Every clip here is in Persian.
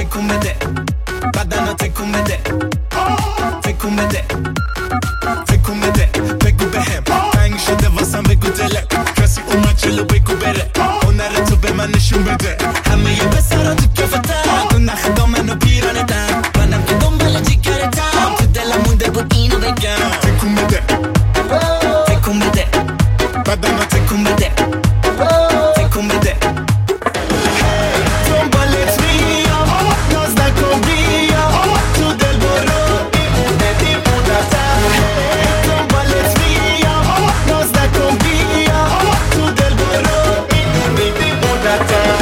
تکون بده بدنو تکون بده تکون بده تکون بده بگو بهم تنگ شده واسم بگو دلم کسی اومد جلو بگو بره هنر تو به من نشون بده همه یه بسرا تو کفتم تو نخ دامن و پیرانتم منم که دنبال جیگرتم تو دلم مونده بود اینو بگم تکون بده تکون بده بدنو تکون بده تکون بده دنبالت میام ناز نکن بیا تو دل برو میمونه دیمونتم دنبالت میام ناز نکن بیا تو دل برو میمونه دیمونتم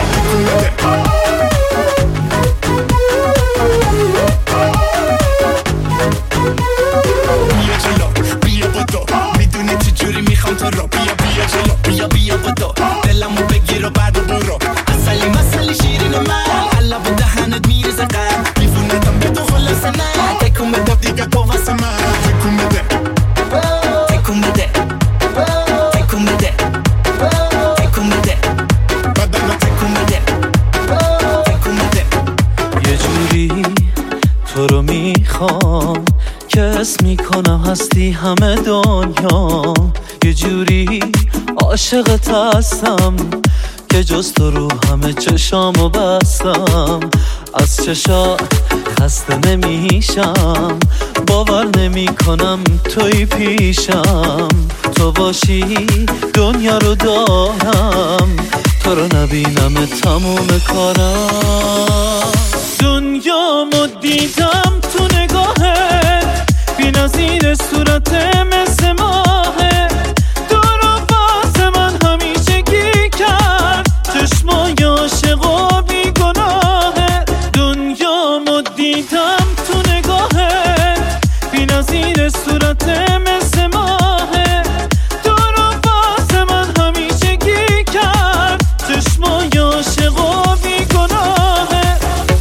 بیا جلو بیا بدو میدونی چجوری میخوام تو رو بیا جلو بیا بدو دلمو بگیر و بعد برو اصلی مسئله شیرین من حالا به دهنت میرزه قلب میفونتم به تو خلاص من تکون بده دیگه تو واسه من تکون بده تکون بده تکون بده تکون بده بدنو تکون بده تکون بده یه جوری تو رو میخوام که اسم میکنم هستی همه دنیا یه جوری عاشقت هستم که جز تو رو همه چشامو بستم از چشات خسته نمیشم باور نمی کنم توی پیشم تو باشی دنیا رو دارم تو رو نبینم تموم کارم دنیامو دیدم تو نگاهت بی نظیر صورت مثل ماهه تو رو واسه من همیشگی کرد چشمای عاشق و بی گناهه دنیامو دیدم تو نگاهت بی نظیر صورت مثل ماهه تو رو واسه من همیشگی کرد چشمای عاشق و بی گناهه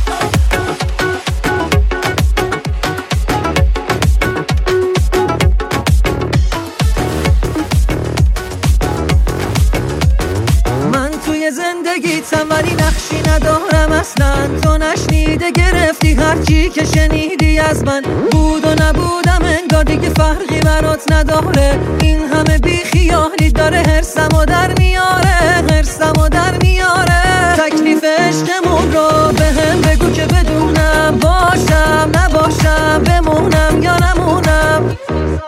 زندگیتم ولی نقشی ندارم اصلا تو نشنیده گرفتی هرچی که شنیدی از من بود و نبودم انگار دیگه فرقی برات نداره این همه بی خیالی داره هرسمو در میاره هرسمو در میاره تکلیف عشقمون رو به هم بگو که بدونم باشم نباشم بمونم یا نمونم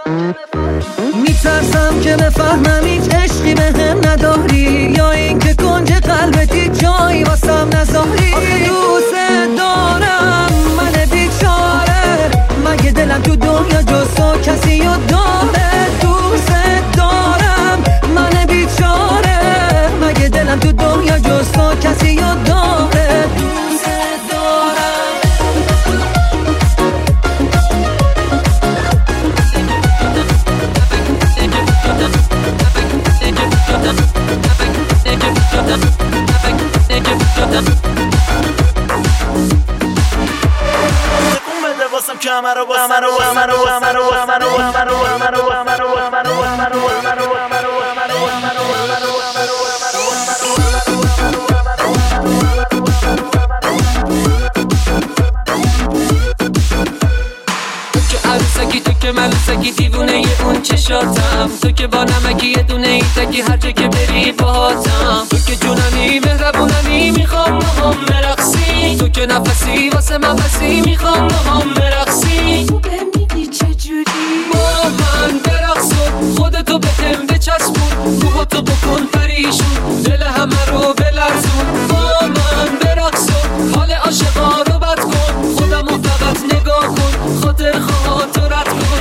میترسم که بفهمم هیچ عشقی به هم نداری یا این که کنج قلبتی جایی واسم نذاری آخه دوست دارم من بیچاره مگه دلم تو دنیا جز تو کسی رو داره دوست دارم من بیچاره مگه دلم تو دنیا جز تو کسی رو داره دوست دارم تو که ملوسکی دیوونه ی اون چشاتم تو که با نمکی یه دونه ای تکی هر جا که بری باهاتم تو که جونمی مهربونمی میخوام با هم برقصی تو که نفسی واسه من بسی میخوام با هم برقصی تو بمیدی چجوری با من برقص خودتو به هم بچسبون روحاتو بکن پریشون دل همه رو بلرزون با من برقص حال عاشقا رو بد کن خودمو فقط نگاه کن خاطر خواهاتو رد کن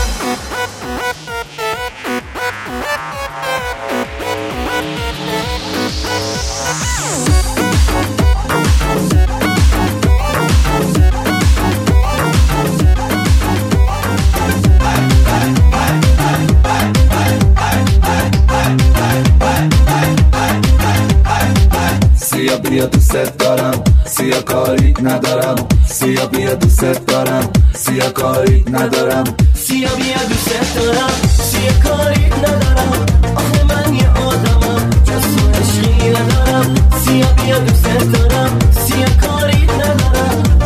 سیا بیا دوست دارم سیا کاری ندارم سیا بیا دوست دارم سیا کاری ندارم سیا بیا دوست دارم سیا کاری ندارم آخه من یه آدمم جز تو عشقی ندارم سیا بیا دوست دارم سیا کاری ندارم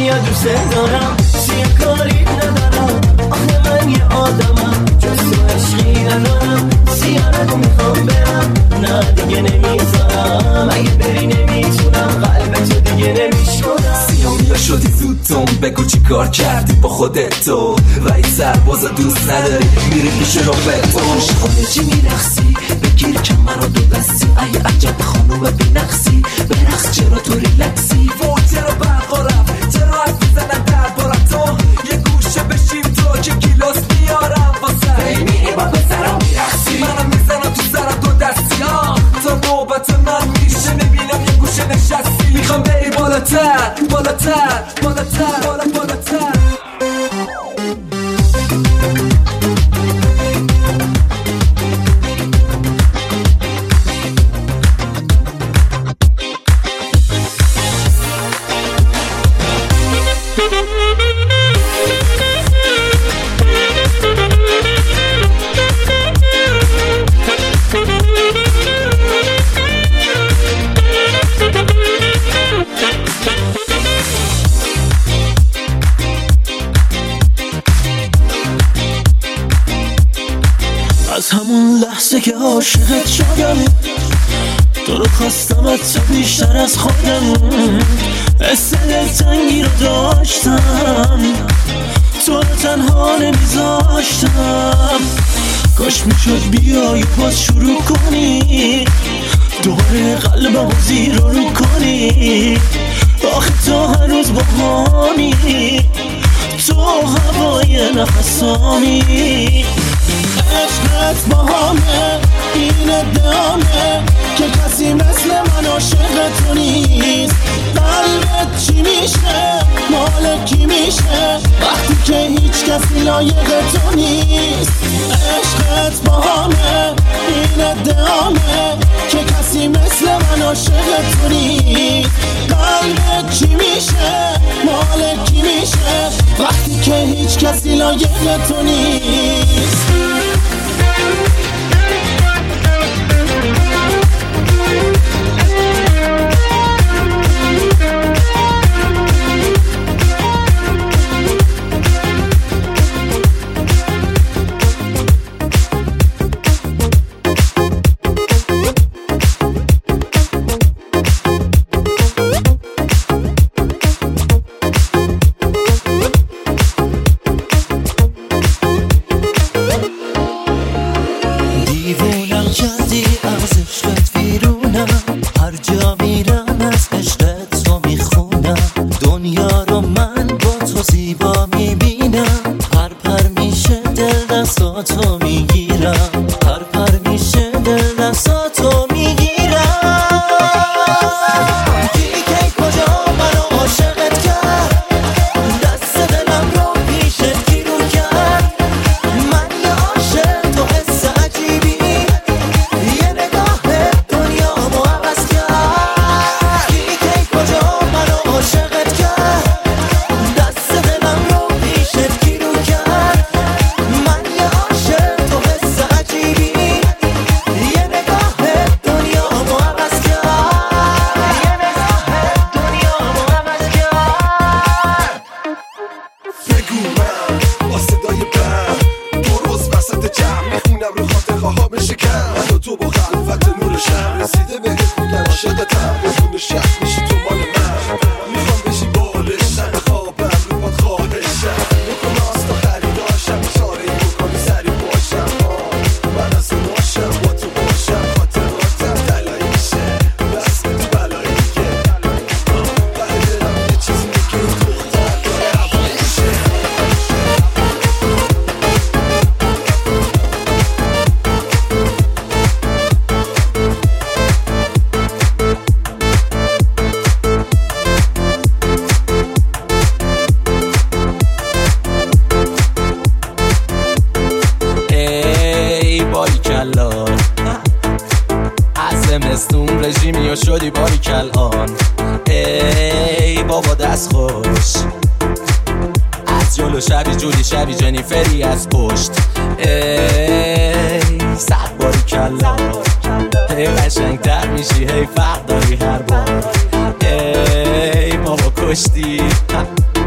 بیا دوست دارم سیاکاری ندارم آخه من یه آدمم جز تو عشقی ندارم سیارت میخوام برم نه دیگه نمیذارم اگه بری نمیتونم قلب تو دیگه نمیشونم سیام بیا شدی زودتون بگو چی کار کردی با خودت تو و این سرباز دوست نداری میری پیش رابطو خونه چی میرخصی بگیر که منو دو دستی ای عجب خانوم بینقصی برقص چرا تو ریلکسی وای چرا برقارم چرا حرف میزنن دربارم تو یه گوشه بشیم تو که گیلاس میارم واسه میری با بسرم میرخصی منم میزنم تو سرم دو دستی تا نوبت من میشه نبینم یه گوشه نشستی میخوام بری بالاتر بالاتر بالاتر بالاتر از همون لحظه که عاشقت شدم تو رو خواستم از تو بیشتر از خودم حس دلتنگی رو داشتم تو رو تنها نمیذاشتم کاش میشد بیای باز شروع کنی دوباره قلبمو زیر رو کنی آخه تو هر روز بهانی تو هوای نفسانی عشقت با همه این ادامه که کسی مثل من عاشق تو نیست قلبت چی میشه مال کی میشه وقتی که هیچ کسی لایق تو نیست عشقت با همه این ادامه که کسی مثل من عاشق تو نیست قلبت چی میشه مال کی میشه وقتی که هیچ کسی لایق تو نیست رژیمی و شدی باریکل آن ای بابا دست خوش از جلو شبی جودی شبی جنیفری از پشت ای صد باریکل هی قشنگ تر میشی هی فرق داری هر بار ای بابا کشتی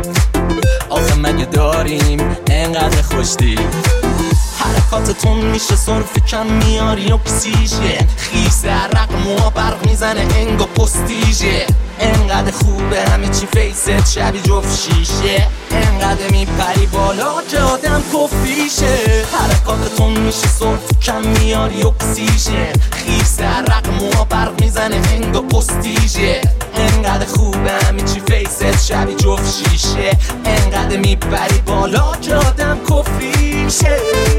ببین انقدر خوشتی حرکاتتون میشه صرف کم میاری اکسیژن خیس در رقم برق میزنه انگا پستیژه انقدر خوبه همه چی فیست شبیه جفت شیشه انقدر میپری بالا که آدم کفیشه حرکاتتون میشه صرف کم میاری اکسیژن خیس در رقم برق میزنه انگا پستیژه انقدر خوبه همه چی فیست شبیه جفت شیشه انقدر میپری بالا که آدم کفیشه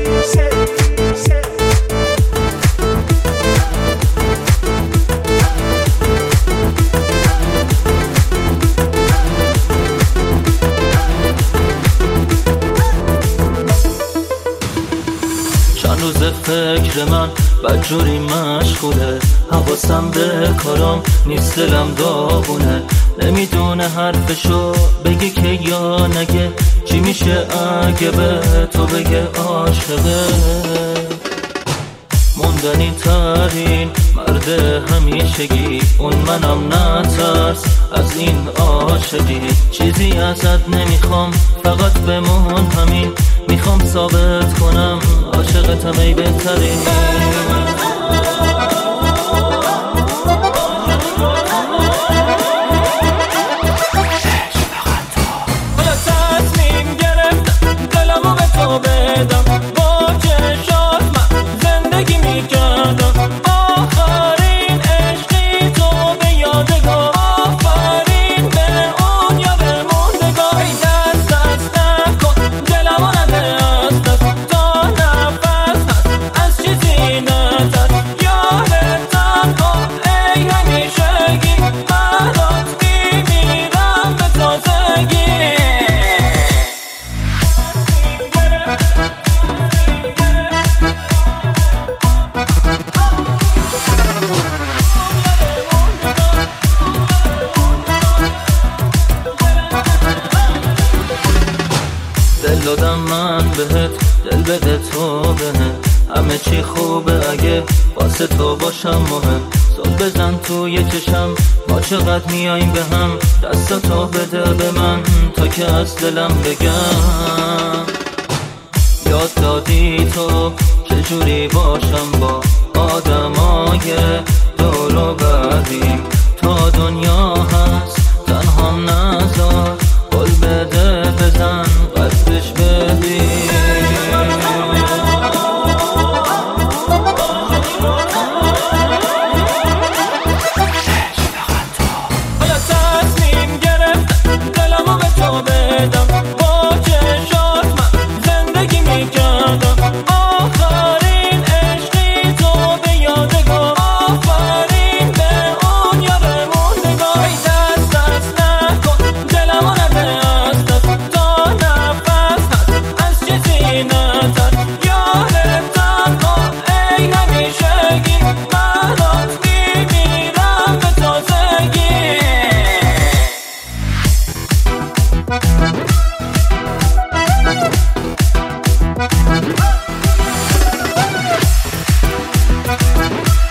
چند روز فکر من بدجوری مشغوله حواسم به کارام نیست دلم داغونه نمیدونه حرفشو بگی که یا نگه چی میشه اگه به تو بگه عاشقه موندنی ترین مرد همیشگی اون منم نترس از این عاشقی چیزی ازت نمیخوام فقط بمون همین میخوام ثابت کنم عاشقتم ای بهترین حالا تصمیم گرفتم دلمو به تو بدم با چشات من زندگی میکردم آخرین عشقی تو به یادگار آفرین به اون یاد موندگار ای دست نکن دلمو نده از دست تا نفس هست از چیزی نترس یادتم کن ای همیشگی برات میمیرم به تازگی دل دادم من بهت دل بده تو بهت همه چی خوبه اگه واسه تو باشم مهم زل بزن توی چشم ما چقدر میاییم به هم دستاتو بده به من تا که از دلم بگم یاد دادی تو چجوری باشم با آدمای دور و بریم تا دنیا هم